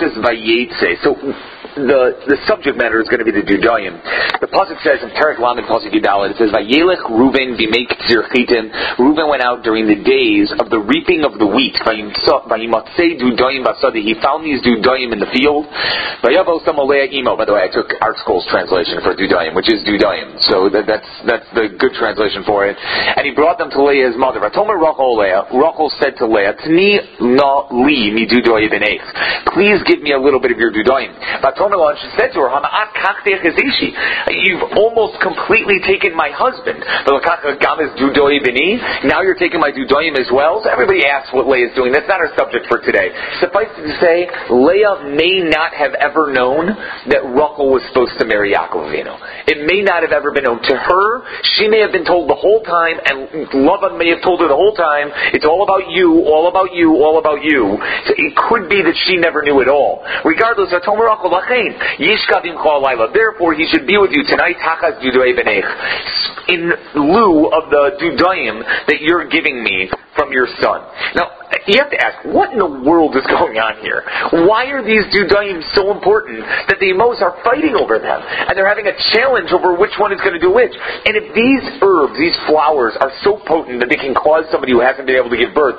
says Vayetze. So the subject matter is going to be the Dudayim. The pasuk says in Perek Lamed pasuk Yudaled, it says Vayelech Reuven b'mei k'tzir chitim. Reuven went out during the days of the reaping of the wheat. Vayimatzei Dudayim basadi. He found these Dudayim in the field. Vayavo Samalea imo. By the way, I took Art School's translation for Dudayim, which is Dudayim. So that's the good translation for it. And he brought them to Leah, his mother. Vatomer Rachel Leah. Rachel said to Leah, Tni na li mi Dudayim b'neich. Please give me a little bit of your Dudayim. And she said to her, you've almost completely taken my husband. Now you're taking my Dudoyim as well. So everybody asks what Leah is doing. That's not our subject for today. Suffice it to say, Leah may not have ever known that Rachel was supposed to marry Yaakov Avinu. It may not have ever been known to her. She may have been told the whole time, and Lavan may have told her the whole time, it's all about you, all about you, all about you. So it could be that she never knew at all. Regardless, therefore he should be with you tonight in lieu of the Dudayim that you're giving me from your son. Now, you have to ask, what in the world is going on here? Why are these Dudayim so important that the Emos are fighting over them? And they're having a challenge over which one is going to do which. And if these herbs, these flowers, are so potent that they can cause somebody who hasn't been able to give birth,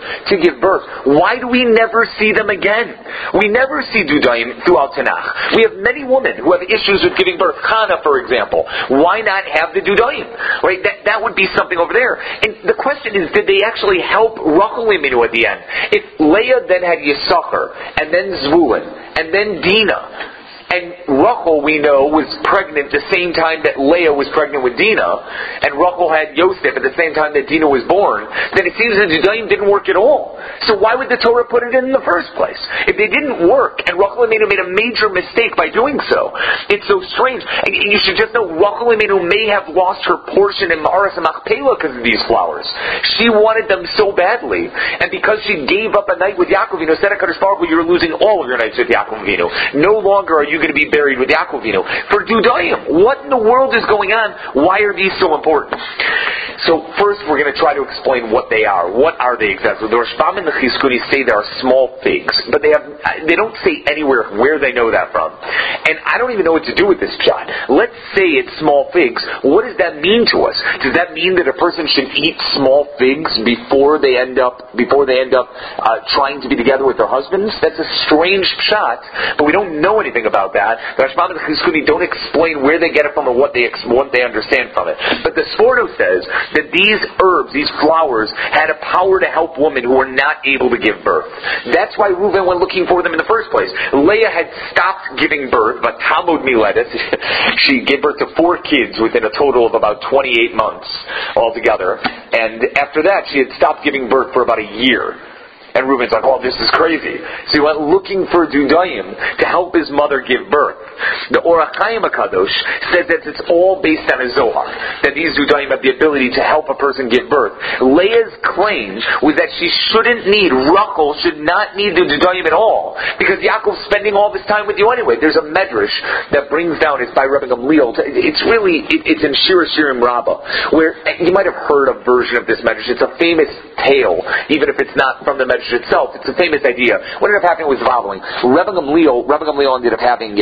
why do we never see them again? We never see Dudayim throughout Tanakh. We have many women who have issues with giving birth. Hannah, for example. Why not have the Dudayim? Right? That would be something over there. And the question is, did they actually help Rachel Imenu at the end? If Leah then had Yisachar, and then Zvulun, and then Dinah, and Rachel, we know, was pregnant the same time that Leah was pregnant with Dinah, and Rachel had Yosef at the same time that Dinah was born, then it seems that Dudayim didn't work at all. So why would the Torah put it in the first place? If they didn't work, and Rachel Imenu made a major mistake by doing so, it's so strange. And you should just know, Rachel Imenu may have lost her portion in Ma'aras and Machpelah because of these flowers. She wanted them so badly, and because she gave up a night with Yaakov Avinu, said HaKadosh Baruch Hu, you're losing all of your nights with Yaakov Avinu. No longer are you going to be buried with Yaakov Avinu. For Dudayim, what in the world is going on? Why are these so important? So first we're going to try to explain what they are. What are they exactly? The Rashbam and the Chizkuni say they are small figs, but they don't say anywhere where they know that from. And I don't even know what to do with this shot. Let's say it's small figs. What does that mean to us? Does that mean that a person should eat small figs before they end up trying to be together with their husbands? That's a strange shot, but we don't know anything about that. The Rashbam and the Chizkuni don't explain where they get it from or what they understand from it. But the Sforno says that these herbs, these flowers, had a power to help women who were not able to give birth. That's why Reuven went looking for them in the first place. Leah had stopped giving birth, but Talmud Miletus, she gave birth to 4 kids within a total of about 28 months altogether. And after that, she had stopped giving birth for about a year. And Reuben's like, oh, this is crazy. So he went looking for Dudayim to help his mother give birth. The Orach Chaim HaKadosh says that it's all based on a Zohar, that these Dudayim have the ability to help a person give birth. Leah's claim was that Rachel should not need the Dudayim at all, because Yaakov's spending all this time with you anyway. There's a medrash that brings down, it's by Rabbi Gamliel, it's in Shir Shirim Rabbah, where you might have heard a version of this medrash. It's a famous tale, even if it's not from the medrash itself. It's a famous idea. What ended up happening was the following. Rabbi Gamliel ended up having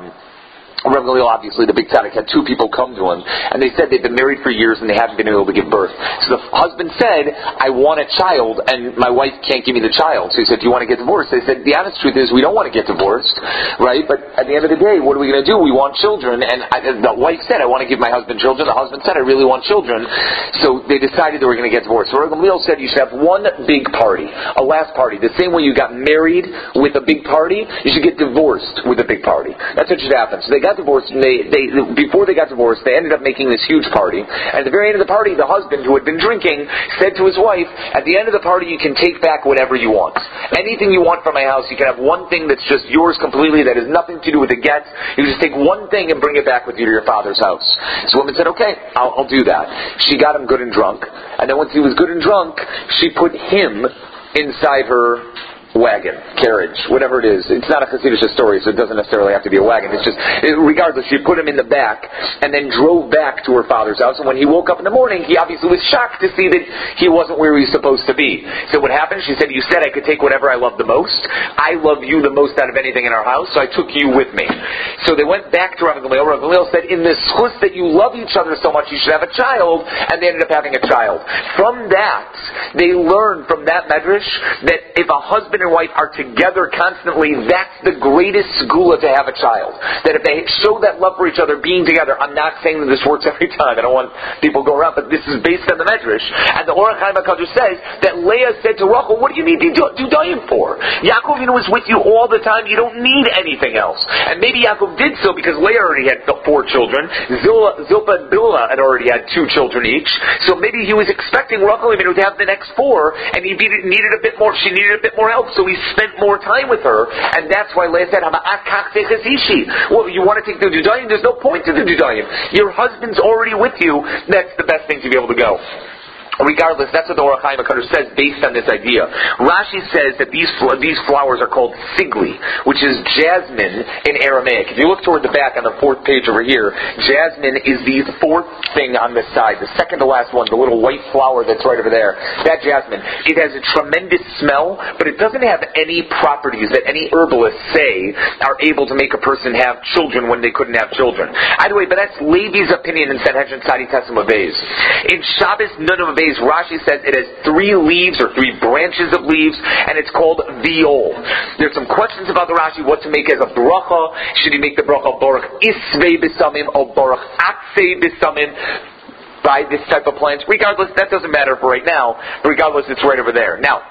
Rabbi Gamliel, obviously, the big tzaddik, had 2 people come to him, and they said they've been married for years and they haven't been able to give birth. So the husband said, I want a child, and my wife can't give me the child. So he said, do you want to get divorced? They said, the honest truth is, we don't want to get divorced, right? But at the end of the day, what are we going to do? We want children. And the wife said, I want to give my husband children. The husband said, I really want children. So they decided they were going to get divorced. So Rabbi Gamliel said, you should have one big party, a last party. The same way you got married with a big party, you should get divorced with a big party. That's what should happen. So they got divorced, and before they got divorced, they ended up making this huge party. And at the very end of the party, the husband, who had been drinking, said to his wife, at the end of the party, you can take back whatever you want. Anything you want from my house, you can have one thing that's just yours completely, that has nothing to do with the get. You just take one thing and bring it back with you to your father's house. So the woman said, okay, I'll do that. She got him good and drunk, and then once he was good and drunk, she put him inside her wagon, carriage, whatever it is. It's not a Hasidic story, so it doesn't necessarily have to be a wagon. It's just, regardless, she put him in the back and then drove back to her father's house. And when he woke up in the morning, he obviously was shocked to see that he wasn't where he was supposed to be. So what happened? She said, you said I could take whatever I love the most. I love you the most out of anything in our house, so I took you with me. So they went back to Rav Gamliel. Rav Gamliel said, in the schus that you love each other so much, you should have a child, and they ended up having a child. From that, they learned from that medrash that if a husband and wife are together constantly, that's the greatest segula to have a child. That if they show that love for each other, being together, I'm not saying that this works every time, I don't want people to go around, but this is based on the medrash. And the Orach Chaim HaKadosh says that Leah said to Rachel, what do you need to do Dayim for? Yaakov was with you all the time, you don't need anything else. And maybe Yaakov did so because Leah already had the 4 children, Zilpah and Bilhah had already had 2 children each, so maybe he was expecting Rachel to have the next 4, and he needed a bit more, she needed a bit more help, so he spent more time with her, and that's why Leah said, well, you want to take the Dudayim, there's no point to the Dudayim. Your husband's already with you, that's the best thing to be able to go. Regardless, that's what the Orach Chaim HaKadosh says based on this idea. Rashi says that these flowers are called sigli, which is jasmine in Aramaic. If you look toward the back on the 4th page over here, jasmine is the 4th thing on this side, the second to last one, the little white flower that's right over there. That jasmine. It has a tremendous smell, but it doesn't have any properties that any herbalists say are able to make a person have children when they couldn't have children. Either way, but that's Levi's opinion in Sanhedrin Tzadi Tessim Beis. In Shabbos Nun Beis, Rashi says it has 3 leaves or 3 branches of leaves, and it's called viol. There's some questions about the Rashi, what to make as a bracha. Should he make the bracha baruch isvei b'samim or baruch atzei b'samim by this type of plant? Regardless, that doesn't matter for right now. Regardless, it's right over there. Now,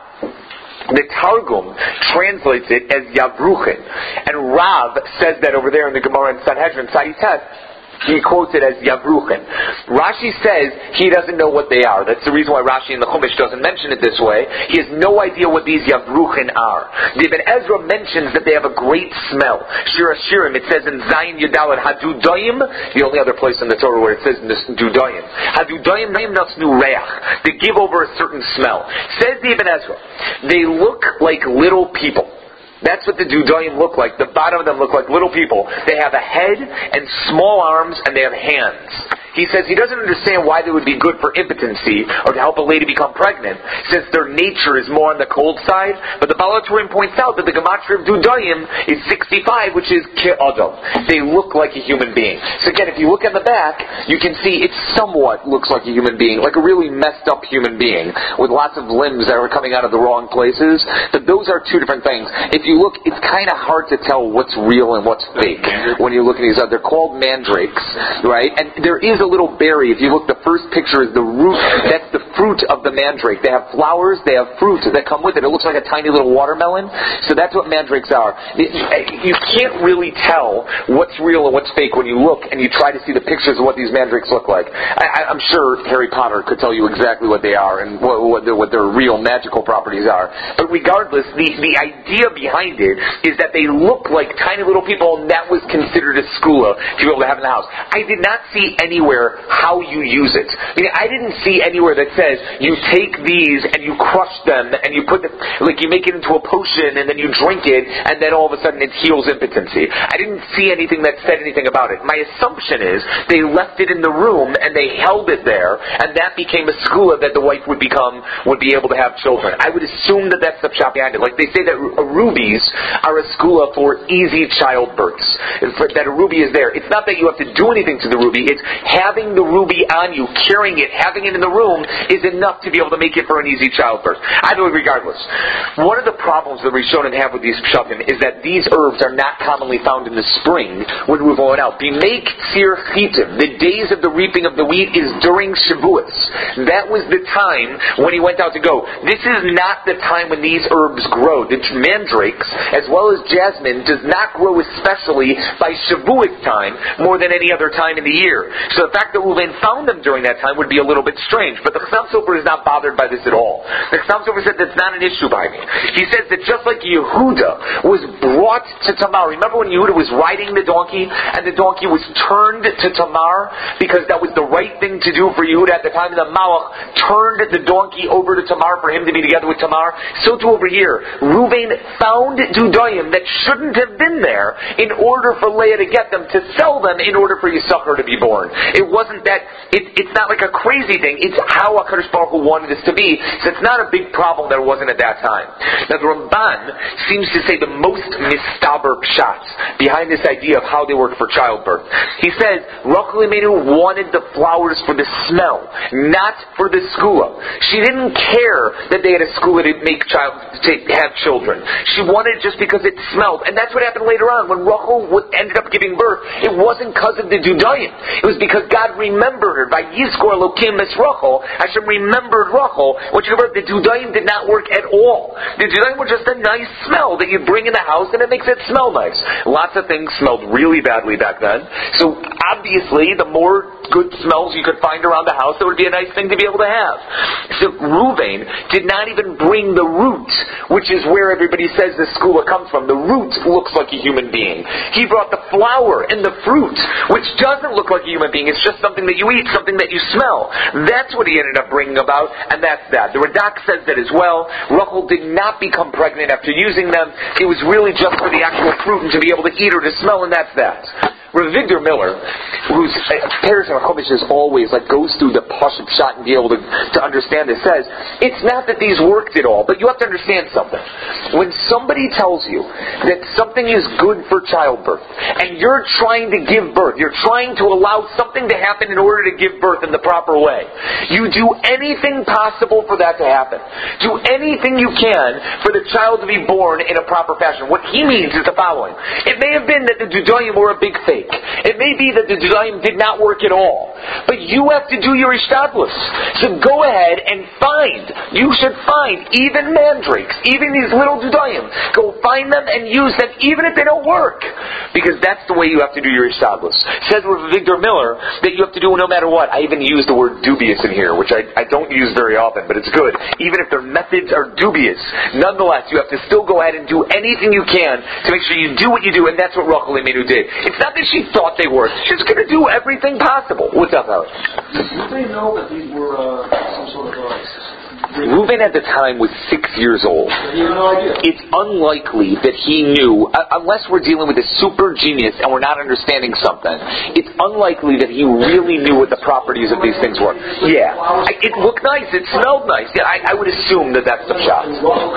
the Targum translates it as Yavruchin, and Rav says that over there in the Gemara in Sanhedrin, Tzadi Tes. He quotes it as Yavruchin. Rashi says he doesn't know what they are. That's the reason why Rashi in the Chumash doesn't mention it this way. He has no idea what these Yavruchin are. The Ibn Ezra mentions that they have a great smell. Shir HaShirim, it says in Zayin Yudalad, Hadudayim, the only other place in the Torah where it says Dudayim. Hadudayim Natsnu Reach. They give over a certain smell. Says the Ibn Ezra, they look like little people. That's what the Dudayim look like. The bottom of them look like little people. They have a head and small arms, and they have hands. He says he doesn't understand why they would be good for impotency or to help a lady become pregnant, since their nature is more on the cold side. But the Baal HaTurim points out that the Gematria of Dudayim is 65, which is Ke'adam. They look like a human being. So again, if you look at the back, you can see it somewhat looks like a human being, like a really messed up human being, with lots of limbs that are coming out of the wrong places. But those are 2 different things. If you look, it's kind of hard to tell what's real and what's fake when you look at these. They're called mandrakes, right? And there is a little berry. If you look, the first picture is the root. That's the fruit of the mandrake. They have flowers, they have fruit that come with it. It looks like a tiny little watermelon. So that's what mandrakes are. You can't really tell what's real and what's fake when you look and you try to see the pictures of what these mandrakes look like. I'm sure Harry Potter could tell you exactly what they are and what their real magical properties are. But regardless, the idea behind it is that they look like tiny little people, and that was considered a skula to be able to have in the house. I did not see anywhere how you use it. I didn't see anywhere that says you take these and you crush them and you put them, like you make it into a potion and then you drink it and then all of a sudden it heals impotency. I didn't see anything that said anything about it. My assumption is they left it in the room and they held it there, and that became a skula that the wife would be able to have children. I would assume that that's the pshat behind it. Like they say that rubies are a skula for easy childbirths. That a ruby is there. It's not that you have to do anything to the ruby. It's having the ruby on you, carrying it, having it in the room is enough to be able to make it for an easy childbirth. Either way, regardless. One of the problems that Rishonim have with these pshatim is that these herbs are not commonly found in the spring when we're going out. B'mei Ktsir Chitim, the days of the reaping of the wheat is during Shavuos. That was the time when he went out to go. This is not the time when these herbs grow. The mandrakes, as well as jasmine, does not grow especially by Shavuot time more than any other time in the year. So the fact that Reuven found them during that time would be a little bit strange, but the Chassam Sofer is not bothered by this at all. The Chassam Sofer said that's not an issue by me. He says that just like Yehuda was brought to Tamar, remember when Yehuda was riding the donkey, and the donkey was turned to Tamar, because that was the right thing to do for Yehuda at the time, and the Malach turned the donkey over to Tamar for him to be together with Tamar. So too over here, Reuven found Dudayim that shouldn't have been there in order for Leah to get them, to sell them in order for Yisachar to be born. It wasn't that, it's not like a crazy thing, it's how HaKadosh Baruch Hu wanted this to be, so it's not a big problem that it wasn't at that time. Now the Ramban seems to say the most mistaber pshat behind this idea of how they work for childbirth. He says, Rachel Imenu wanted the flowers for the smell, not for the skua. She didn't care that they had a skua to have children. She wanted it just because it smelled. And that's what happened later on. When Rachel ended up giving birth, it wasn't because of the Dudayim. It was because God remembered her. By Yizkor Elokim es Rachel, Hashem remembered Rachel. When she gave birth, the Dudayim did not work at all. The Dudayim were just a nice smell that you bring in the house and it makes it smell nice. Lots of things smelled really badly back then. So obviously, the more good smells you could find around the house, that would be a nice thing to be able to have. So Reuven did not even bring the root, which is where everybody says the skula comes from. The root looks like a human being. He brought the flower and the fruit, which doesn't look like a human being. It's just something that you eat, something that you smell. That's what he ended up bringing about, and that's that. The Radak says that as well. Rachel did not become pregnant after using them. It was really just for the actual fruit and to be able to eat or to smell, and that's that. Rav Victor Miller, whose Paris and Chumash is always goes through the Pashup shot and be able to understand this, says it's not that these worked at all, but you have to understand something. When somebody tells you that something is good for childbirth, and you're trying to give birth, you're trying to allow something to happen in order to give birth in the proper way, you do anything possible for that to happen. Do anything you can for the child to be born in a proper fashion. What he means is the following. It may have been that the Dudayim were a big fake. It may be that the Dudayim did not work at all. But you have to do your ishtadlus. So go ahead and you should find even mandrakes, even these little Dudayim. Go find them and use them even if they don't work. Because that's the way you have to do your ishtadlus. Says Rav Victor Miller that you have to do no matter what. I even use the word dubious in here, which I don't use very often, but it's good. Even if their methods are dubious, nonetheless, you have to still go ahead and do anything you can to make sure you do what you do, and that's what Rachel Imenu did. It's not that she thought they worked. She's going to do everything possible. What's up, Howard? Did they know that these were some sort of Reuven at the time was 6 years old. He had no idea. It's unlikely that he knew, unless we're dealing with a super genius and we're not understanding something, it's unlikely that he really knew what the properties of these things were. Yeah. It looked nice. It smelled nice. Yeah, I would assume that that's the shot.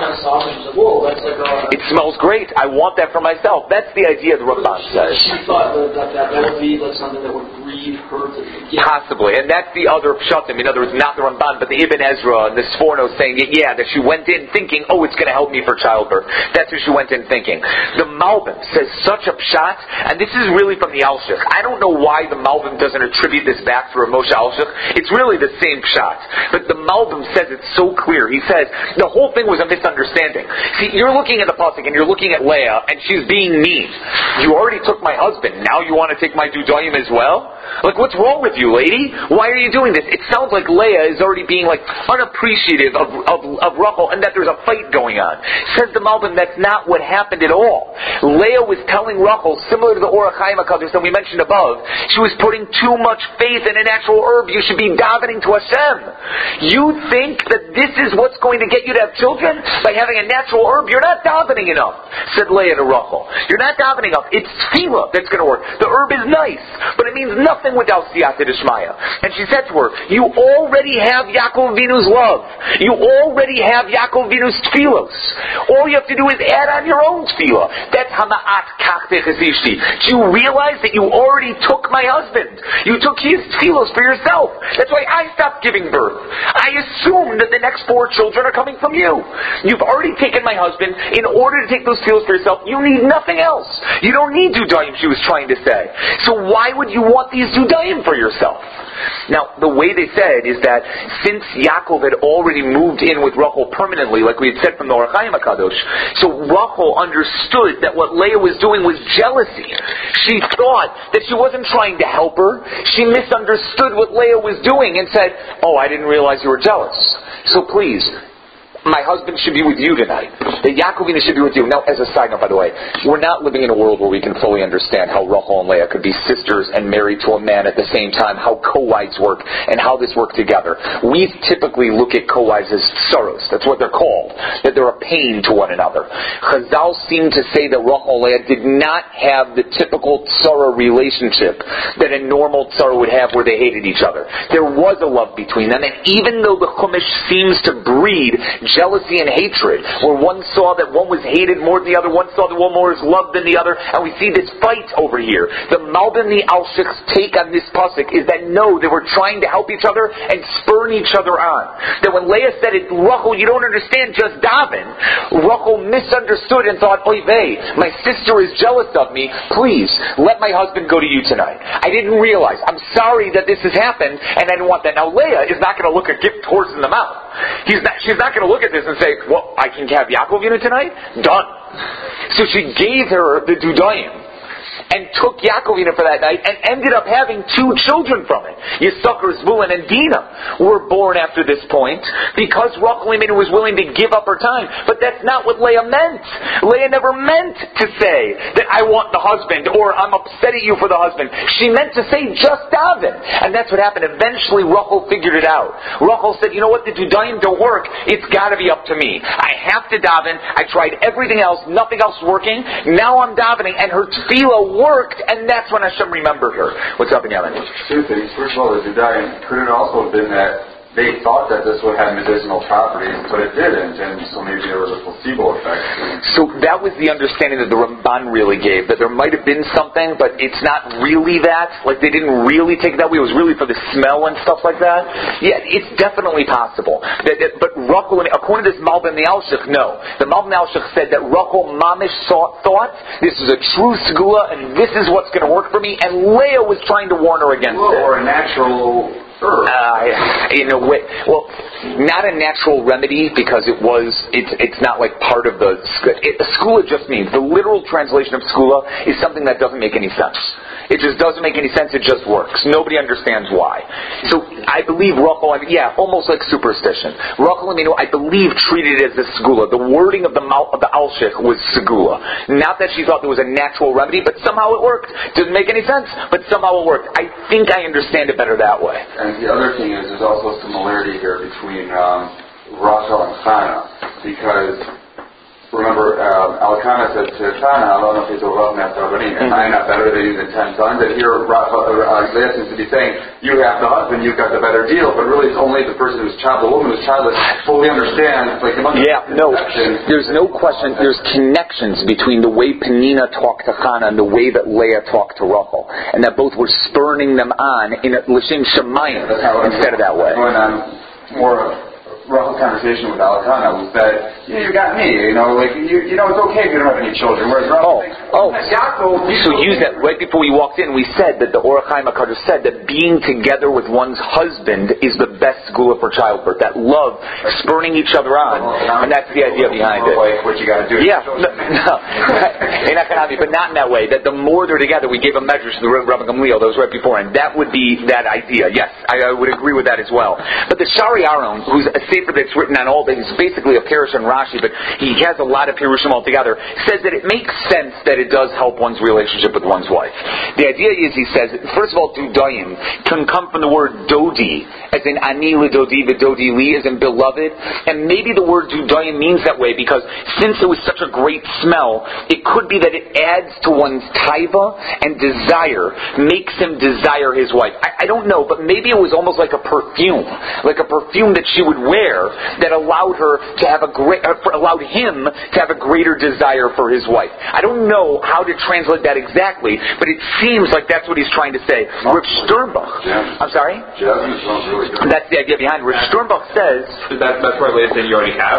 It smells great. I want that for myself. That's the idea the Ramban says. She thought that would be something that would grieve her to get. Possibly. And that's the other pshatim. In other words, not the Ramban, but the Ibn Ezra and the Sforno saying that she went in thinking, it's going to help me for childbirth. That's what she went in thinking. The Malbim says such a pshat, and this is really from the Alshich. I don't know why the Malbim doesn't attribute this back to Rav Moshe Alshich. It's really the same pshat. But the Malbim says it's so clear. He says, the whole thing was a misunderstanding. See, you're looking at the pasuk, and you're looking at Leah, and she's being mean. You already took my husband. Now you want to take my Dudayim as well? What's wrong with you, lady? Why are you doing this? It sounds like Leah is already being unappreciative of Rachel, and that there's a fight going on. Says the Malbim, that's not what happened at all. Leah was telling Rachel, similar to the Orach Chaim HaKadosh that we mentioned above, she was putting too much faith in a natural herb. You should be davening to Hashem. You think that this is what's going to get you to have children? By having a natural herb? You're not davening enough, said Leah to Rachel. You're not davening enough. It's tefillah that's going to work. The herb is nice, but it means nothing without siyata d'shmaya. And she said to her, you already have Yaakov Avinu's love. You already have Yaakov Avinu's tefillos. All you have to do is add on your own tefillah. That's hama'at kachtech esishti. Do you realize that you already took my husband? You took his tefillos for yourself. That's why I stopped giving birth. I assume that the next 4 children are coming from you. You've already taken my husband. In order to take those tefillos for yourself, you need nothing else. You don't need Dudayim, she was trying to say. So why would you want these these Dudayim for yourself. Now, the way they said is that since Yaakov had already moved in with Rachel permanently, like we had said from the Or HaChaim HaKadosh, so Rachel understood that what Leah was doing was jealousy. She thought that she wasn't trying to help her. She misunderstood what Leah was doing and said, "Oh, I didn't realize you were jealous. So please, my husband should be with you tonight. The Yaakovina should be with you." Now, as a side note, by the way, we're not living in a world where we can fully understand how Rachel and Leah could be sisters and married to a man at the same time, how co-wives work, and how this worked together. We typically look at co-wives as sorrows. That's what they're called. That they're a pain to one another. Chazal seem to say that Rachel and Leah did not have the typical tzara relationship that a normal tzara would have where they hated each other. There was a love between them, and even though the Chumash seems to breed jealousy and hatred, where one saw that one was hated more than the other, one saw that one more was loved than the other, and we see this fight over here. The Malbim Alshich's take on this pasuk is that no, they were trying to help each other and spurn each other on. That when Leah said it, Rachel, you don't understand, just daven, Rachel misunderstood and thought, oy vey, my sister is jealous of me, please, let my husband go to you tonight. I didn't realize, I'm sorry that this has happened, and I didn't want that. Now Leah is not going to look a gift horse in the mouth. She's not going to look at this and say, well, I can have Yaakovina tonight? Done. So she gave her the Dudayim and took Yaakovina for that night and ended up having 2 children from it. Yisachar, Zvulun, and Dinah were born after this point because Rachel was willing to give up her time. But that's not what Leah meant. Leah never meant to say that I want the husband or I'm upset at you for the husband. She meant to say just daven. And that's what happened. Eventually Rachel figured it out. Rachel said, you know what, the Dudayim don't work. It's got to be up to me. I have to daven. I tried everything else. Nothing else working. Now I'm davening. And her tefillah worked, and that's when Hashem remembered her. What's up in Yemen? 2 things. First of all, the Dudayim, could it also have been that they thought that this would have medicinal properties, but it didn't, and so maybe there was a placebo effect. So that was the understanding that the Ramban really gave, that there might have been something, but it's not really that. Like, they didn't really take it that way. It was really for the smell and stuff like that. Yeah, it's definitely possible. But Rachel, according to this Malbim Alshich, no. The Malbim Alshich said that Rachel Mamish thought this is a true segula, and this is what's going to work for me, and Leah was trying to warn her against it. Or a natural herb. In a way, well, not a natural remedy because it's not like part of the skula. Just means the literal translation of skula is something that doesn't make any sense. It just doesn't make any sense. It just works. Nobody understands why. So I believe Rachel, almost like superstition. Rachel, I believe, treated it as the segula. The wording of the Alshich was segula. Not that she thought there was a natural remedy, but somehow it worked. Didn't make any sense, but somehow it worked. I think I understand it better that way. And the other thing is, there's also a similarity here between Rachel and Chana, because remember, Elkanah said to Chana, I don't know if he's a rough enough to and I am not better than you than 10 sons. And here, Leah seems to be saying, you have the husband, you've got the better deal. But really, it's only the person who's child, the woman who's childless, fully understands. There's no question. There's connections between the way Penina talked to Chana and the way that Leah talked to Rachel, and that both were spurning them on in a l'shem shamayim instead of that way. Going on more. Rachel's conversation with Elkanah was that, you got me, it's okay if you don't have any children. Whereas Yaakov, so use that right before we walked in. We said that the Or HaChaim HaKadosh said that being together with one's husband is the best segula for childbirth. That love, spurning each other on, and that's the idea behind it. Like what you got to do. Yeah, no, but not in that way. That the more they're together, we gave a measure to the Rabbi Gamliel. That was right before, and that would be that idea. Yes, I would agree with that as well. But the Shari Aron, who's a sefer that's written on all things, basically a Pirush on Rashi, but he has a lot of Pirushim altogether, says that it makes sense that it does help one's relationship with one's wife. The idea is, he says, first of all, Dudayim can come from the word Dodi, as in Ani L'Dodi V'Dodi Li, as in beloved, and maybe the word Dudayim means that way because since it was such a great smell, it could be that it adds to one's taiva and desire, makes him desire his wife. I don't know, but maybe it was almost like a perfume that she would wear that allowed allowed him to have a greater desire for his wife. I don't know how to translate that exactly, but it seems like that's what he's trying to say. Rav Sternbach. I'm sorry? Really that's the idea behind it. Rav Sternbach says... That's why Leah said you already have?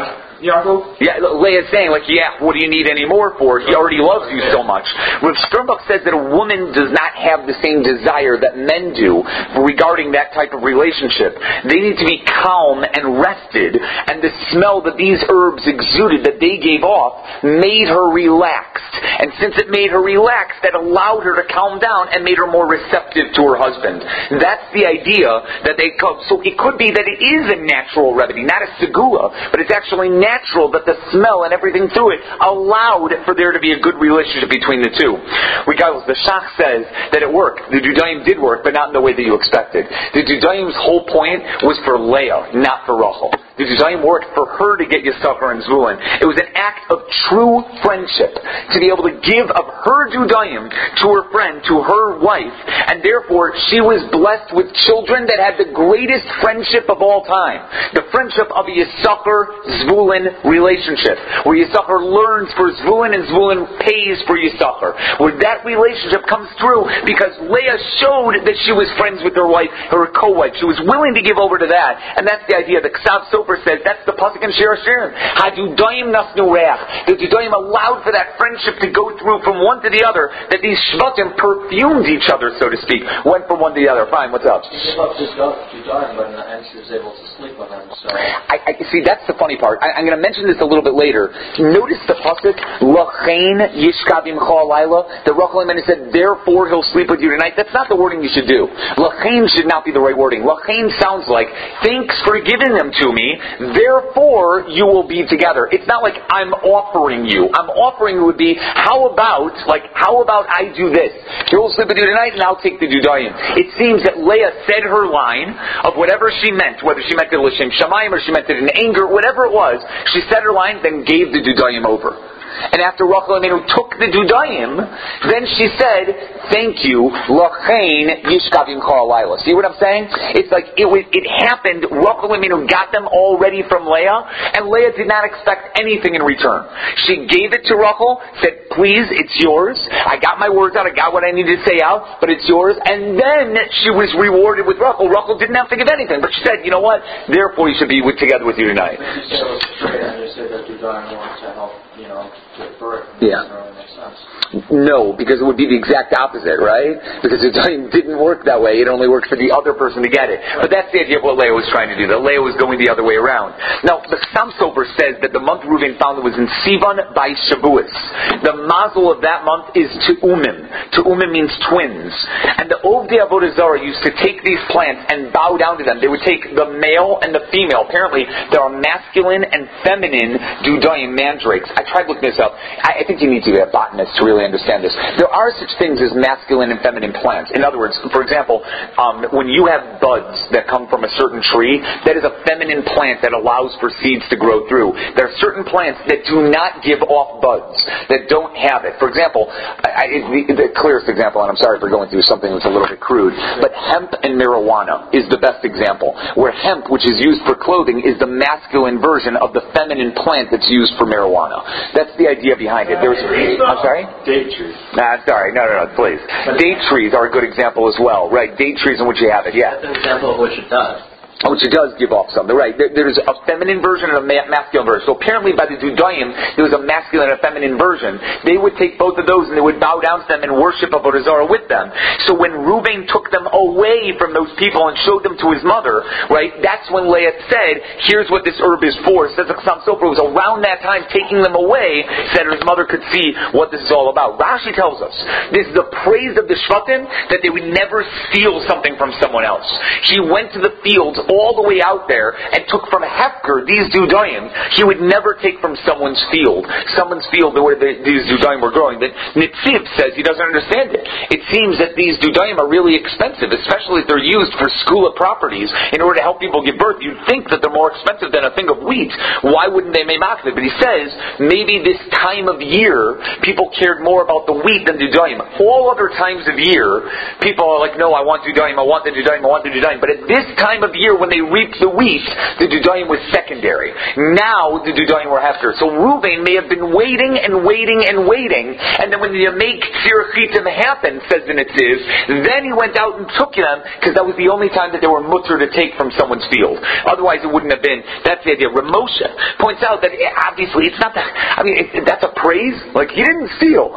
Yaakov? Yeah, Leah's saying, like, yeah, what do you need any more for? He already loves you so much. Rav Sternbuch says that a woman does not have the same desire that men do regarding that type of relationship. They need to be calm and rested, and the smell that these herbs exuded, that they gave off, made her relaxed. And since it made her relaxed, that allowed her to calm down and made her more receptive to her husband. That's the idea that they come. So it could be that it is a natural remedy, not a segula, but it's actually natural that the smell and everything through it allowed for there to be a good relationship between the two. Regardless, the Shach says that it worked. The Dudayim did work, but not in the way that you expected. The Dudayim's whole point was for Leah, not for Rachel. The Dudayim worked for her to get Yisachar and Zvulun. It was an act of true friendship to be able to give of her Dudayim to her friend, to her wife, and therefore she was blessed with children that had the greatest friendship of all time. The friendship of a Yisachar-Zvulun relationship, where Yisachar learns for Zvulun and Zvulun pays for Yisachar. Where that relationship comes through because Leah showed that she was friends with her wife, her co-wife. She was willing to give over to that, and that's the idea. The Ksav Sofer says that's the pasuk in Shir Hashirim. Hadudayim nasnu reach. The Dudayim allowed for that friendship to go through from one to the other. That these Shvatim perfumed each other, so to speak, went from one to the other. Fine, what's up? She gave up to Dudayim, and she was able to sleep with him. So I see. That's the funny part. I'm going to mention this a little bit later. Notice the pasuk Lachain Yishkav Imcha Laila. The Rachel Imenu said, therefore he'll sleep with you tonight. That's not the wording you should do. Lachain should not be the right wording. Lachain sounds like, thanks for giving them to me, therefore you will be together. It's not like I'm offering you. I'm offering you would be, how about I do this? He'll sleep with you tonight and I'll take the Dudayim. It seems that Leah said her line of whatever she meant, whether she meant it L'Shem Shamayim or she meant it in anger, whatever it was, she said her line, then gave the Dudayim over. And after Rachel Imenu took the Dudayim, then she said, thank you, Lachain Yishkav Imcha Laila. See what I'm saying? It's like it happened, Rachel Imenu got them all ready from Leah, and Leah did not expect anything in return. She gave it to Rachel, said, please, it's yours. I got my words out, I got what I needed to say out, but it's yours. And then she was rewarded with Rachel. Rachel didn't have to give anything, but she said, you know what? Therefore you should be together with you tonight. But you said it was straight, and you said that Dudayim wanted to help, give birth. Yeah. That makes sense. No, because it would be the exact opposite, right? Because it didn't work that way. It only worked for the other person to get it. But that's the idea of what Leah was trying to do. That Leah was going the other way around. Now, the Chassam Sofer says that the month Reuven found was in Sivan by Shavuos. The mazel of that month is Te'umim. Te'umim means twins. And the Ovdei Avodah Zarah used to take these plants and bow down to them. They would take the male and the female. Apparently, there are masculine and feminine Dudayim mandrakes. I tried looking this up. I think you need to be a botanist to really understand this. There are such things as masculine and feminine plants. In other words, for example, when you have buds that come from a certain tree, that is a feminine plant that allows for seeds to grow through. There are certain plants that do not give off buds, that don't have it. For example, the clearest example, and I'm sorry for going through something that's a little bit crude, but hemp and marijuana is the best example. Where hemp, which is used for clothing, is the masculine version of the feminine plant that's used for marijuana. That's the idea behind it. I'm sorry? Date trees. Nah, I'm sorry. No, please. Date trees are a good example as well, right? Date trees in which you have it, yeah. That's an example of which it does. Which it does give off something, right? There's a feminine version and a masculine version. So apparently by the Dudayim, there was a masculine and a feminine version. They would take both of those and they would bow down to them and worship Avodah Zarah with them. So when Reuben took them away from those people and showed them to his mother, right, that's when Leah said, here's what this herb is for. Says the Chassam Sofer, it was around that time taking them away, so that his mother could see what this is all about. Rashi tells us, this is the praise of the Shvatim, that they would never steal something from someone else. He went to the fields all the way out there and took from Hefker these Dudayim. He would never take from someone's field where these Dudayim were growing. That Nitziv says he doesn't understand it. It seems that these Dudayim are really expensive, especially if they're used for skula properties in order to help people give birth. You'd think that they're more expensive than a thing of wheat. Why wouldn't they make it? But he says maybe this time of year people cared more about the wheat than Dudayim. All other times of year people are like, no, I want Dudayim, I want the Dudayim, I want the Dudayim. But at this time of year year when they reaped the wheat, the Dudaim was secondary. Now the Dudaim were hefker. So Reuven may have been waiting and waiting and waiting, and then when the Yamek Tzir Chitim happened, says the Netziv, then he went out and took them, because that was the only time that they were mutter to take from someone's field. Otherwise it wouldn't have been. That's the idea. Ramosha points out that obviously it's not that, that's a praise. Like, he didn't steal.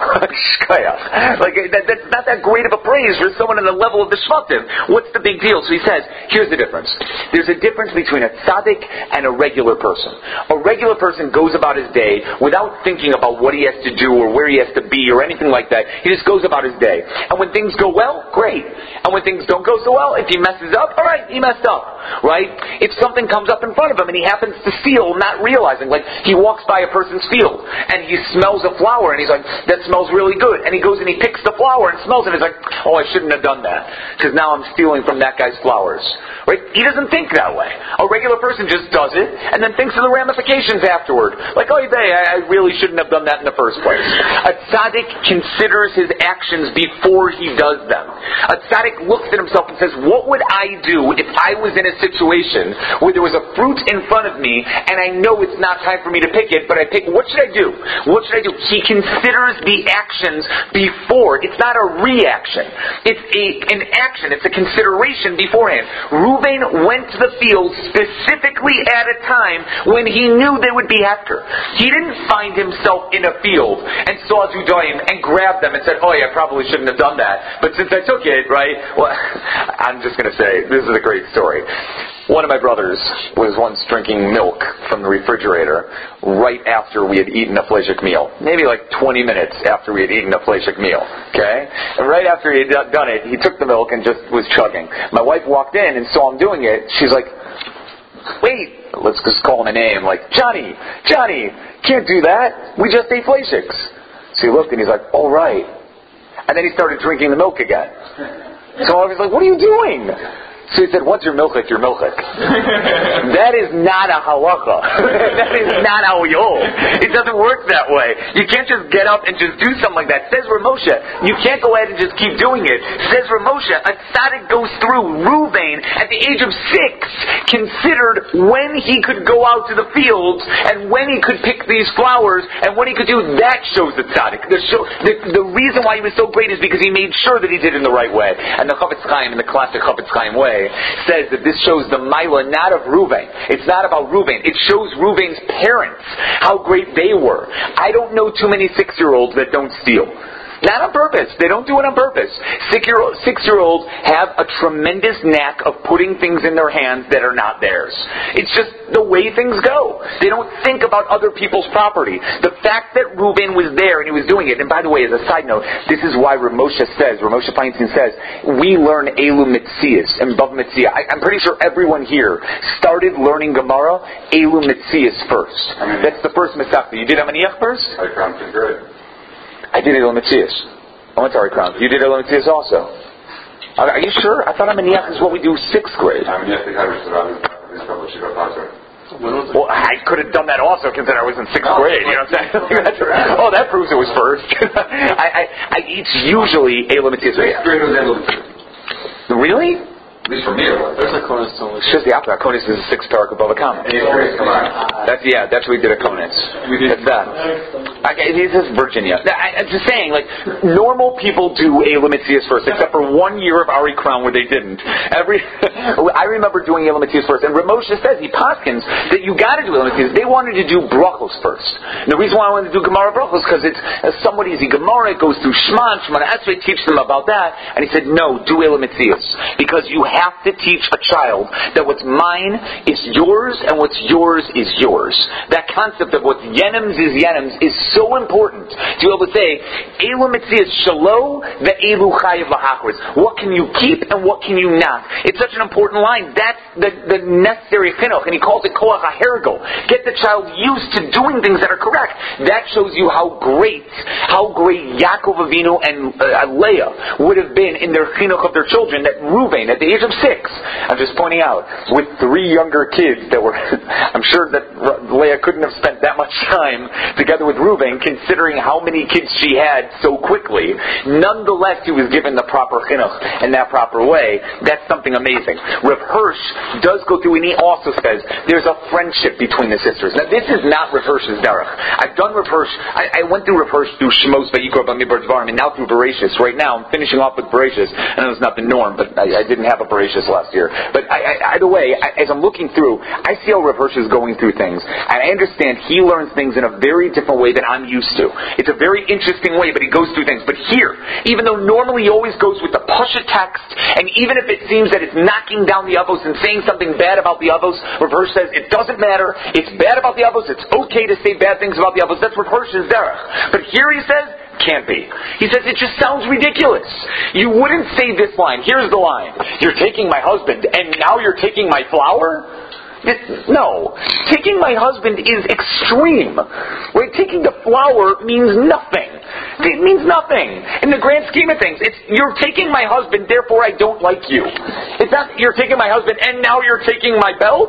Like, that's not that great of a praise for someone on the level of the Shvatim. What's the big deal? So he says, here's the difference. There's a difference between a tzaddik and a regular person. A regular person goes about his day without thinking about what he has to do or where he has to be or anything like that. He just goes about his day. And when things go well, great. And when things don't go so well, if he messes up, alright, he messed up. Right? If something comes up in front of him and he happens to steal, not realizing, like he walks by a person's field and he smells a flower and he's like, that smells really good. And he goes and he picks the flower and smells it and he's like, oh, I shouldn't have done that, because now I'm stealing from that guy's flowers. Right? He doesn't think that way. A regular person just does it and then thinks of the ramifications afterward. Like, oh, I really shouldn't have done that in the first place. A tzaddik considers his actions before he does them. A tzaddik looks at himself and says, what would I do if I was in a situation where there was a fruit in front of me and I know it's not time for me to pick it, but I pick, what should I do? What should I do? He considers the actions before. It's not a reaction. It's an action. It's a consideration beforehand. Reuven went to the field specifically at a time when he knew they would be hefker. He didn't find himself in a field and saw Dudaim and grabbed them and said, oh yeah, I probably shouldn't have done that, but since I took it, right, well, I'm just going to say, this is a great story. One of my brothers was once drinking milk from the refrigerator right after we had eaten a fleshik meal. Maybe like 20 minutes after we had eaten a fleshik meal. Okay? And right after he had done it, he took the milk and just was chugging. My wife walked in and saw him doing it. She's like, wait, let's just call him a name, like, Johnny, can't do that. We just ate fleshiks. So he looked and he's like, all right. And then he started drinking the milk again. So I was like, what are you doing? So he said, once you're milchik, you're milchik. That is not a halacha. That is not how we hold. It doesn't work that way. You can't just get up and just do something like that. Says Ramosha, you can't go ahead and just keep doing it. Says Ramosha, a tzaddik goes through. Reuven, at the age of 6, considered when he could go out to the fields and when he could pick these flowers and what he could do. That shows the tzaddik. The reason why he was so great is because he made sure that he did it in the right way. And the Chafetz Chaim, in the classic Chafetz Chaim way, says that this shows the Maila not of Reuven. It's not about Reuven. It shows Reuven's parents, how great they were. I don't know too many 6-year-olds that don't steal. Not on purpose. They don't do it on purpose. 6-year-olds have a tremendous knack of putting things in their hands that are not theirs. It's just the way things go. They don't think about other people's property. The fact that Reuven was there and he was doing it, and by the way, as a side note, this is why Ramosha Feinstein says, we learn Elu Mitzias and Bav Mitzia. I'm pretty sure everyone here started learning Gemara Elu Mitzias first. That's the first Masechta. You did Amaniach first? I found it good. I did Elu Mitzias. I went to Ari Crown. You did Elu Mitzias also. Are you sure? I thought Amaniach is what we do 6th grade. Well, I could have done that also considering I was in 6th grade. You know what I'm saying? Oh, that proves it was first. It's usually Elu Mitzias. 6th grade was Elu Mitzias. Really? At least for me it was. There's a Konis only. It's just the opposite. Konis is a 6th parak above a comma. Come on. That's what we did at Konis. That's that. This is Virginia. I'm just saying, like, normal people do Elu Mitzias first, except for 1 year of Ari Crown where they didn't. I remember doing Elu Mitzias first, and Ramosha says, he paskins, that you got to do Elu Mitzias. They wanted to do brachos first. And the reason why I wanted to do Gemara brachos because it's somewhat easy. Gemara, it goes through Shema, and Shemana Esrei teach them about that, and he said, no, do Elu Mitzias. Because you have to teach a child that what's mine is yours and what's yours is yours. That concept of what's yenems is yenems is so important to be able to say, Elu Mitzias shalo ve'elu chayiv v'hachris. What can you keep and what can you not? It's such an important line. That's the necessary chinuch, and he calls it koach hahergo. Get the child used to doing things that are correct. That shows you how great Yaakov Avinu and Leah would have been in their chinuch of their children. That Reuven, at the age of of 6. I'm just pointing out, with 3 younger kids that were, I'm sure that Leah couldn't have spent that much time together with Reuben, considering how many kids she had so quickly. Nonetheless, he was given the proper chinuch in that proper way. That's something amazing. Rav Hirsch does go through, and he also says there's a friendship between the sisters. Now, this is not Rav Hirsch's derech. I've done Rav Hirsch. I went through Rav Hirsch through Shemos, Vayikra, Bamidbar, Dvarim, and now through Bereshis. Right now, I'm finishing off with Bereshis. I know it's not the norm, but I didn't have a Bereshis last year. But either way, as I'm looking through, I see how Rav Hirsch is going through things, and I understand he learns things in a very different way than I'm used to. It's a very interesting way, but he goes through things. But here, even though normally he always goes with the Pasha text, and even if it seems that it's knocking down the Avos and saying something bad about the Avos, Rav Hirsch says it doesn't matter. It's bad about the Avos. It's okay to say bad things about the Avos. That's Rav Hirsch's derech. But here he says, can't be. He says it just sounds ridiculous. You wouldn't say this line. Here's the line. You're taking my husband, and now you're taking my flour? No. Taking my husband is extreme. Right? Taking the flour means nothing. It means nothing. In the grand scheme of things, it's you're taking my husband, therefore I don't like you. It's not you're taking my husband and now you're taking my belt?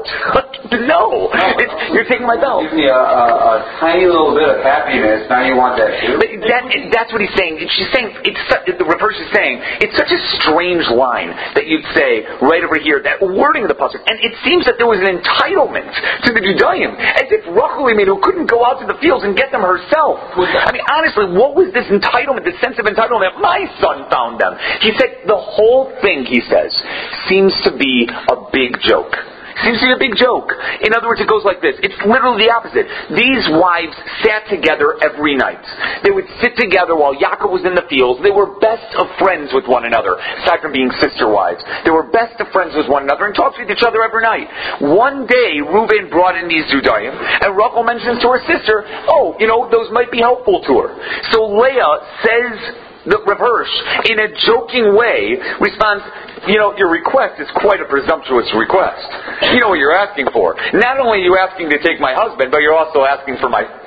No. It's you're taking my belt. Give me a tiny little bit of happiness, now you want that too? But that's what he's saying. She's saying, the reverse is saying, it's such a strange line that you'd say right over here, that wording of the pasuk. And it seems that there was an entitlement to the Judayim, as if Rachel Imenu couldn't go out to the fields and get them herself. I mean, honestly, what was this entitlement, this sense of entitlement? My son found them. He said the whole thing, he says, seems to be a big joke. Seems to be a big joke. In other words, it goes like this. It's literally the opposite. These wives sat together every night. They would sit together while Yaakov was in the fields. They were best of friends with one another, aside from being sister wives. They were best of friends with one another and talked with each other every night. One day, Reuben brought in these Judayim, and Rachel mentions to her sister, those might be helpful to her. So Leah says, the Rav Hirsch, in a joking way, responds, your request is quite a presumptuous request. You know what you're asking for. Not only are you asking to take my husband, but you're also asking for my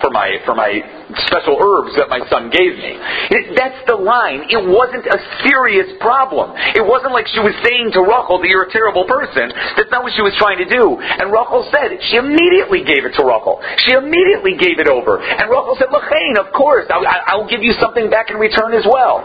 special herbs that my son gave me. That's the line. It wasn't a serious problem. It wasn't like she was saying to Rachel that you're a terrible person. That's not what she was trying to do. And Rachel said, she immediately gave it to Rachel. She immediately gave it over. And Rachel said, L'chein, of course, I'll give you something back in return as well.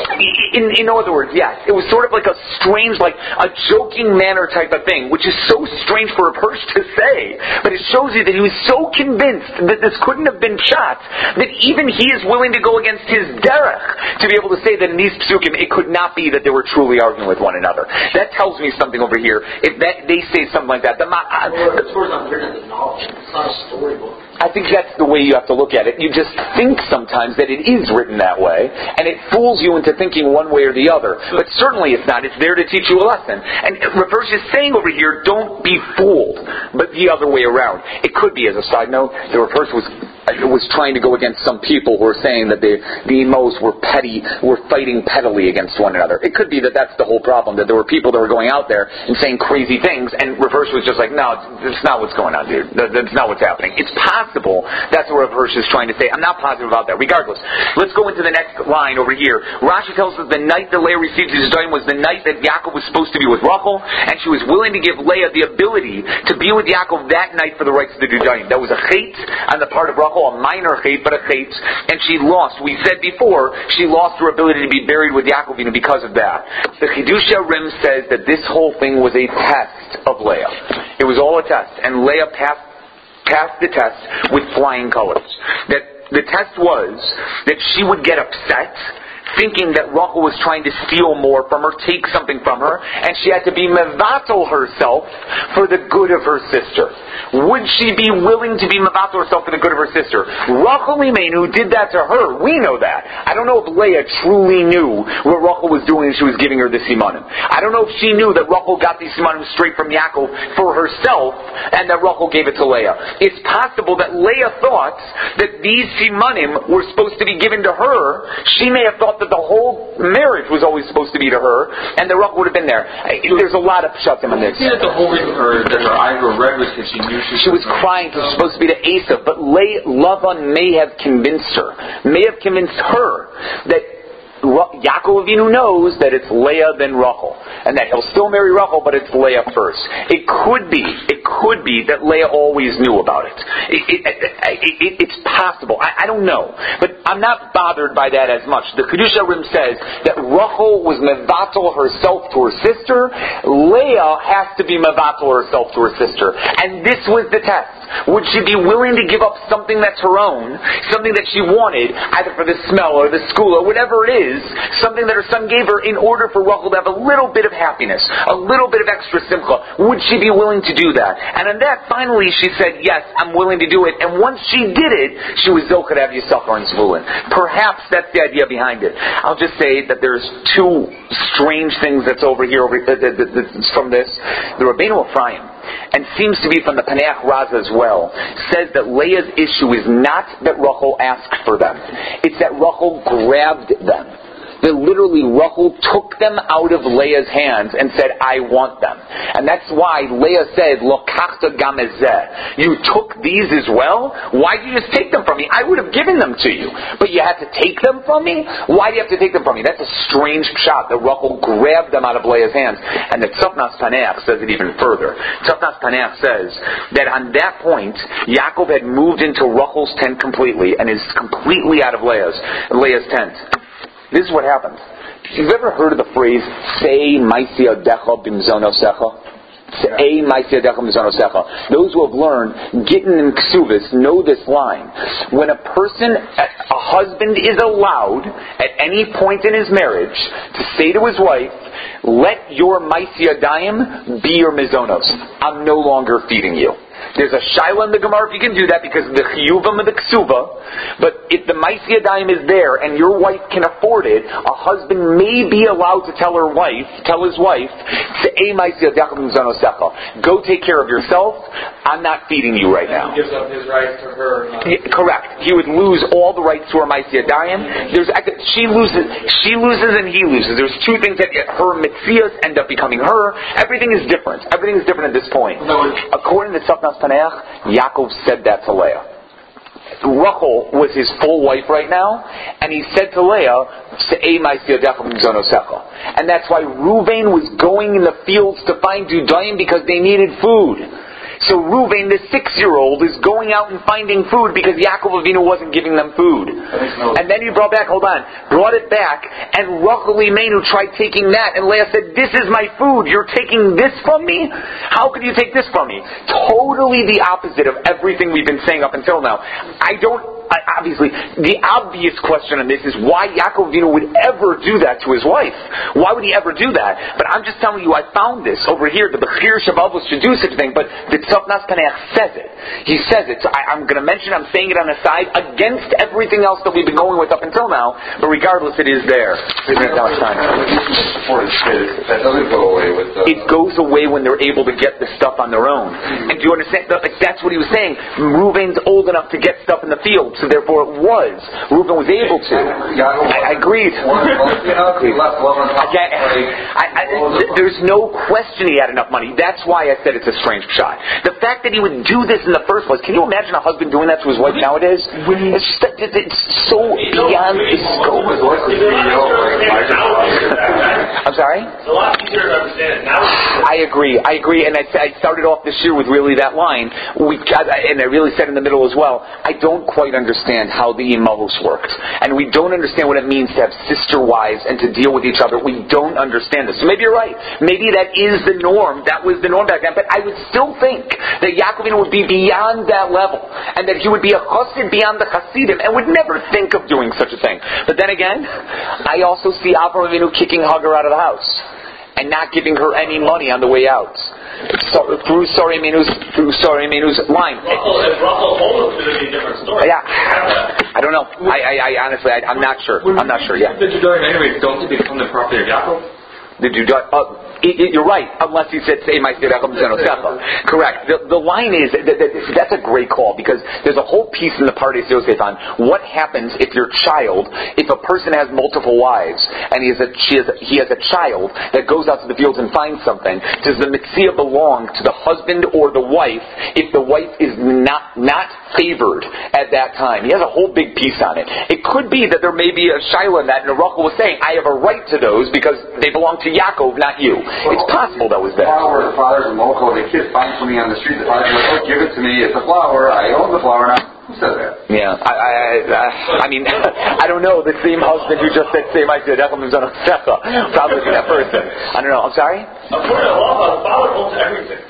In other words, yes, it was sort of like a strange, like a joking manner type of thing, which is so strange for a person to say. But it shows you that he was so convinced that this couldn't have been shot, that even he is willing to go against his derech to be able to say that in these psukim it could not be that they were truly arguing with one another. That tells me something over here. If they say something like that, the story's not written as a novel. It's not a storybook. I think that's the way you have to look at it. You just think sometimes that it is written that way, and it fools you into thinking one way or the other. But certainly it's not. It's there to teach you a lesson. And Rav Hirsch is saying over here, don't be fooled, but the other way around. It could be, as a side note, that Rav Hirsch was trying to go against some people who were saying that the Emos were fighting pettily against one another. It could be that that's the whole problem, that there were people that were going out there and saying crazy things, and Rav Hirsch was just like, no, that's not what's going on, dude. That's not what's happening. It's possible that's what Rav Hirsch is trying to say. I'm not positive about that. Regardless, let's go into the next line over here. Rashi tells us the night that Leah received his Judayim was the night that Yaakov was supposed to be with Rachel, and she was willing to give Leah the ability to be with Yaakov that night for the rights of the Judayim. That was a chait on the part of Rachel, a minor chait, but a chait, and she lost. We said before, she lost her ability to be buried with Yaakov because of that. The Chidush Rim says that this whole thing was a test of Leah. It was all a test, and Leah passed the test with flying colors. That the test was that she would get upset, thinking that Rachel was trying to steal more from her, take something from her, and she had to be mevatel herself for the good of her sister. Would she be willing to be mevatel herself for the good of her sister? Rachel Imenu did that to her. We know that. I don't know if Leah truly knew what Rachel was doing when she was giving her the simanim. I don't know if she knew that Rachel got these simanim straight from Yaakov for herself, and that Rachel gave it to Leah. It's possible that Leah thought that these simanim were supposed to be given to her. She may have thought that the whole marriage was always supposed to be to her, and that Rachel would have been there. There's a lot of pshatim on this. I see that the whole reason that her eyes were red was because she knew she was crying because she was supposed to be to Esav, but Lavan may have convinced her that Yaakov Avinu knows that it's Leah than Rachel. and that he'll still marry Rachel, but it's Leah first. It could be that Leah always knew about it. It's possible. I don't know, but I'm not bothered by that as much. The Kedusha Rim says that Rachel was mevatel herself to her sister. Leah has to be mevatel herself to her sister, and this was the test. Would she be willing to give up something that's her own, something that she wanted, either for the smell or the school or whatever it is, something that her son gave her, in order for Rachel to have a little bit of happiness, a little bit of extra simcha? Would she be willing to do that? And on that, finally, she said, yes, I'm willing to do it. And once she did it, she was Zocheh to have Yisachar and Zvulun. Perhaps that's the idea behind it. I'll just say that there's two strange things that's over here from this. The Rabbeinu Ephraim, and seems to be from the Paneach Raza as well, says that Leah's issue is not that Rachel asked for them. It's that Rachel grabbed them. That literally Rachel took them out of Leah's hands and said, I want them. And that's why Leah said, Lokachta gam ezeh. You took these as well? Why did you just take them from me? I would have given them to you. But you had to take them from me? Why do you have to take them from me? That's a strange shot that Rachel grabbed them out of Leah's hands. And the Tzafnas Paneach says it even further. Tzafnas Paneach says that on that point, Yaakov had moved into Rachel's tent completely and is completely out of Leah's tent. This is what happens. You've ever heard of the phrase, Sei maisi yadecha b'mzonosecha? Sei maisi yadecha b'mzonosecha. Those who have learned Gittin and Ksuvis know this line. When a husband is allowed, at any point in his marriage, to say to his wife, let your maisi yadayim be your mizonos. I'm no longer feeding you. There's a shaila in the Gemara if you can do that, because of the chiyuvim of the ksuva. But if the maisi yadayim is there and your wife can afford it, a husband may be allowed to tell his wife, go take care of yourself. I'm not feeding you right now. He gives up his rights to her. Correct. He would lose all the rights to her maisi yadayim. She loses and he loses. There's two things that her mitzias end up becoming her. Everything is different. Everything is different at this point. According to Tzafnas Paneach, Yaakov said that to Leah. Rachel was his full wife right now, and he said to Leah, and that's why Reuven was going in the fields to find Dudayim, because they needed food. So Reuven, the 6-year-old, is going out and finding food because Yaakov Avinu wasn't giving them food. And then he brought it back, and Rachel Imenu tried taking that, and Leah said, this is my food, you're taking this from me? How could you take this from me? Totally the opposite of everything we've been saying up until now. Obviously, the obvious question on this is why Yaakov Avinu would ever do that to his wife. Why would he ever do that? But I'm just telling you, I found this over here. The Bechir Shabavos should do such a thing, but the Tzafnas Paneach says it. He says it. So I'm going to mention, I'm saying it on the side, against everything else that we've been going with up until now, but regardless, it is there. That doesn't go away with the... It goes away when they're able to get the stuff on their own. And do you understand? That's what he was saying. Reuven's old enough to get stuff in the field, so therefore it was. Reuven was able to. I agreed. There's no question he had enough money. That's why I said it's a strange shot. The fact that he would do this in the first place, can you imagine a husband doing that to his wife nowadays? It's so beyond the scope. I'm sorry? It's a lot easier to understand now. I agree, and I started off this year with really that line. And I really said in the middle as well, I don't quite understand how the Imavos worked. And we don't understand what it means to have sister wives and to deal with each other. We don't understand this. So maybe you're right. Maybe that is the norm. That was the norm back then. But I would still think that Yaakov would be beyond that level. And that he would be a chassid beyond the chassidim and would never think of doing such a thing. But then again, I also see Avraham Avinu kicking Hagar out of the house and not giving her any money on the way out. Through Sari Menu's line. If Rachel owns it, it would be a different story. Yeah, I don't know. I honestly, I'm not sure. I'm not sure. Yeah. The Judaim, anyways, don't they become the property of Yaakov? You're right, unless he said, correct. The line is, that's a great call, because there's a whole piece in the Pardes Yosef on what happens if your child, if a person has multiple wives, and he has a child that goes out to the fields and finds something, does the mitzvah belong to the husband or the wife if the wife is not favored at that time? He has a whole big piece on it. It could be that there may be a shaila in that, and Rachel was saying, I have a right to those because they belong to to Yaakov, not you. It's possible that was there. Flower, the father's a moco, the kid finds something on the street, the father's like, oh, give it to me, it's a flower, I own the flower now. Who said that? Yeah, I mean, I don't know. The same husband who just said, "Say my probably that person." I don't know. I'm sorry? According to law, the father owns everything.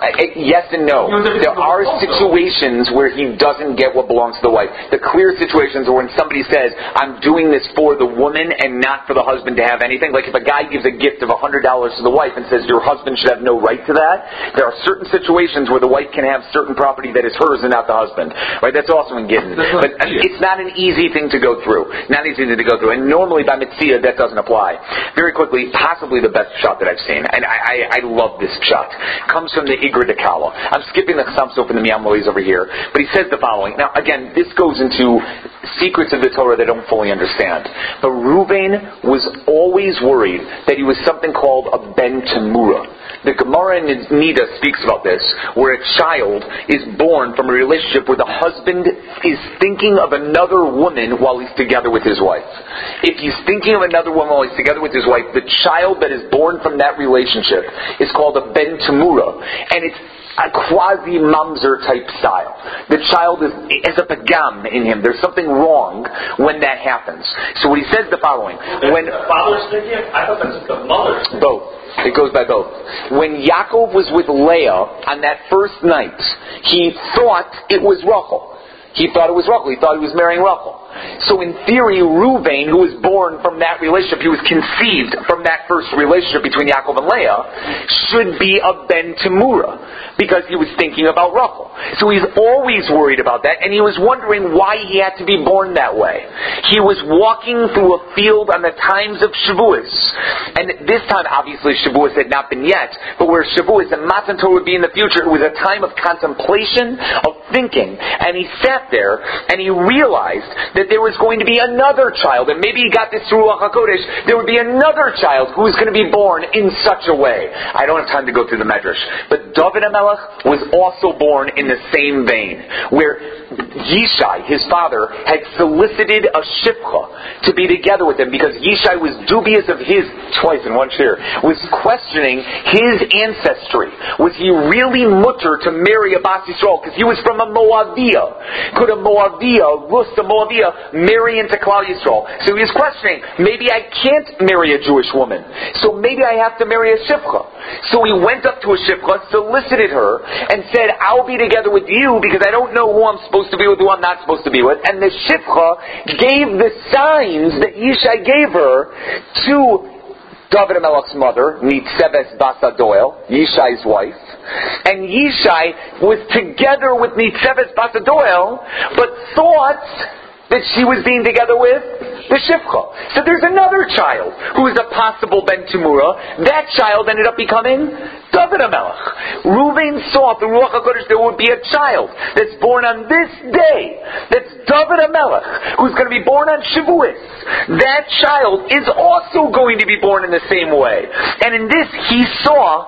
Yes and no. There are situations where he doesn't get what belongs to the wife. The clear situations are when somebody says, I'm doing this for the woman and not for the husband to have anything. Like if a guy gives a gift of $100 to the wife and says, your husband should have no right to that. There are certain situations where the wife can have certain property that is hers and not the husband. Right? That's also in Gittin. But it's not an easy thing to go through. Not an easy thing to go through. And normally by Mitzvah that doesn't apply. Very quickly, possibly the best shot that I've seen. And I love this shot. Comes from the Igra de Kala. I'm skipping the Chassam Sof and the Miyam Lois over here, but he says the following. Now, again, this goes into secrets of the Torah that I don't fully understand. But Reuven was always worried that he was something called a Ben Temura. The Gemara in Nida speaks about this, where a child is born from a relationship where the husband is thinking of another woman while he's together with his wife. If he's thinking of another woman while he's together with his wife, the child that is born from that relationship is called a Ben Temura. And it's a quasi-mamzer type style. The child is a pagam in him. There's something wrong when that happens. So what he says the following. When the father's thinking? I thought that's just the mother's. Both. It goes by both. When Yaakov was with Leah on that first night, he thought it was Rachel. He thought it was Rachel. He thought he was marrying Rachel. So in theory, Reuven, who was born from that relationship, he was conceived from that first relationship between Yaakov and Leah, should be a Ben Temura, because he was thinking about Rachel. So he's always worried about that, and he was wondering why he had to be born that way. He was walking through a field on the times of Shavuos, and this time, obviously, Shavuos had not been yet, but where Shavuos and Matan Torah would be in the future, it was a time of contemplation, of thinking, and he sat there, and he realized that there was going to be another child, and maybe he got this through Ruach HaKodesh, there would be another child who was going to be born in such a way. I don't have time to go through the Medrash, but David HaMelech was also born in the same vein, where Yishai, his father, had solicited a shifcha to be together with him, because Yishai was dubious of his, twice in one share, was questioning his ancestry. Was he really mutter to marry a Bas Yisrael? Because he was from a Moaviyah. Could a Moaviyah, Rus, a Moaviyah, marry into Klal Yisrael? So he was questioning, maybe I can't marry a Jewish woman, so maybe I have to marry a shifcha. So he went up to a shifcha, solicited her, and said, I'll be together with you because I don't know who I'm supposed to be with, who I'm not supposed to be with. And the shifcha gave the signs that Yishai gave her to David HaMelech's mother, Nitzeves Bas Adoel, Yishai's wife. And Yishai was together with Nitzeves Bas Adoel, but thought that she was being together with the Shifcha. So there's another child who is a possible Ben Temura. That child ended up becoming David HaMelech. Reuven saw through Ruach HaKodesh there would be a child that's born on this day. That's David HaMelech, who's going to be born on Shavuos. That child is also going to be born in the same way. And in this, he saw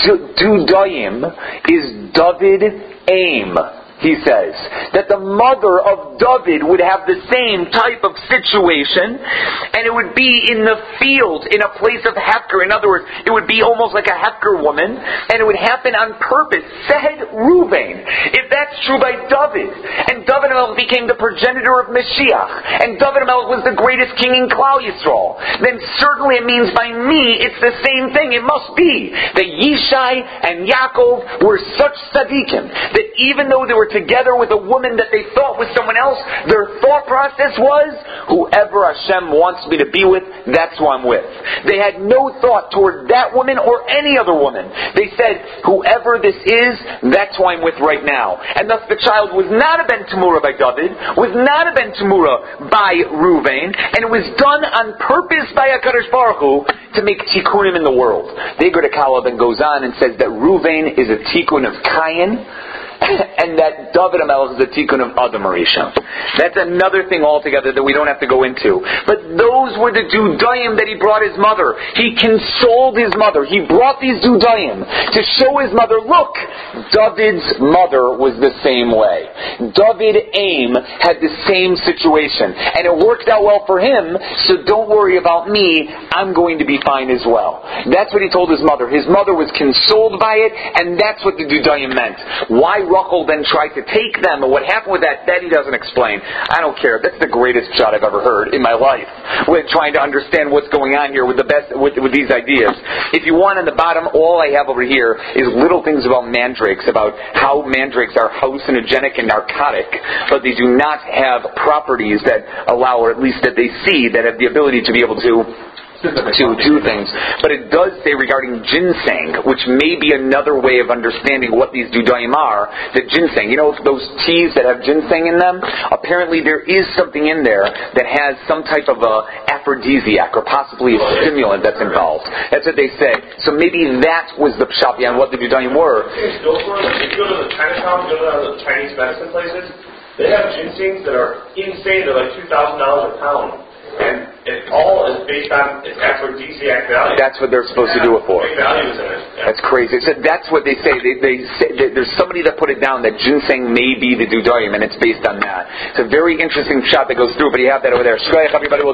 Dudayim is David Aim. He says that the mother of David would have the same type of situation, and it would be in the field, in a place of Hefker. In other words, it would be almost like a Hefker woman, and it would happen on purpose. Said Reuven, if that's true by David, and David HaMelech became the progenitor of Mashiach, and David HaMelech was the greatest king in Klal Yisrael, then certainly it means by me it's the same thing. It must be that Yishai and Yaakov were such tzaddikim that even though they were together with a woman that they thought was someone else, their thought process was, whoever Hashem wants me to be with, that's who I'm with. They had no thought toward that woman or any other woman. They said, whoever this is, that's who I'm with right now. And thus the child was not a Ben Temura by David, was not a Ben Temura by Reuven, and it was done on purpose by HaKadosh Baruch Hu to make tikkunim in the world. The Igra de Kala then goes on and says that Reuven is a tikkun of Cain, and that David HaMelech is a tikkun of Adam HaRishon. That's another thing altogether that we don't have to go into. But those were the Dudayim that he brought his mother. He consoled his mother. He brought these Dudayim to show his mother, look, David's mother was the same way. David Aim had the same situation. And it worked out well for him, so don't worry about me. I'm going to be fine as well. That's what he told his mother. His mother was consoled by it, and that's what the Dudayim meant. Why Rachel then tried to take them, and what happened with that he doesn't explain. I don't care. That's the greatest shot I've ever heard in my life, with trying to understand what's going on here with these ideas. If you want, on the bottom, all I have over here is little things about mandrakes, about how mandrakes are hallucinogenic and narcotic, but they do not have properties that allow, or at least that they see, that have the ability to be able to do things. But it does say regarding ginseng, which may be another way of understanding what these Dudayim are, that ginseng, those teas that have ginseng in them, apparently there is something in there that has some type of a aphrodisiac or possibly a stimulant that's involved. That's what they say. So maybe that was the pshat behind what the Dudayim were. If you go to the Chinatown, go to the Chinese medicine places, they have ginsengs that are insane. They're like $2,000 a pound. And it all is based on its aphrodisiac value. That's what they're supposed to do it for. Big values in it. Yeah. That's crazy. So that's what they say. They say that there's somebody that put it down that ginseng may be the Dudayim, and it's based on that. It's a very interesting shot that goes through, but you have that over there. Shkoyach, everybody.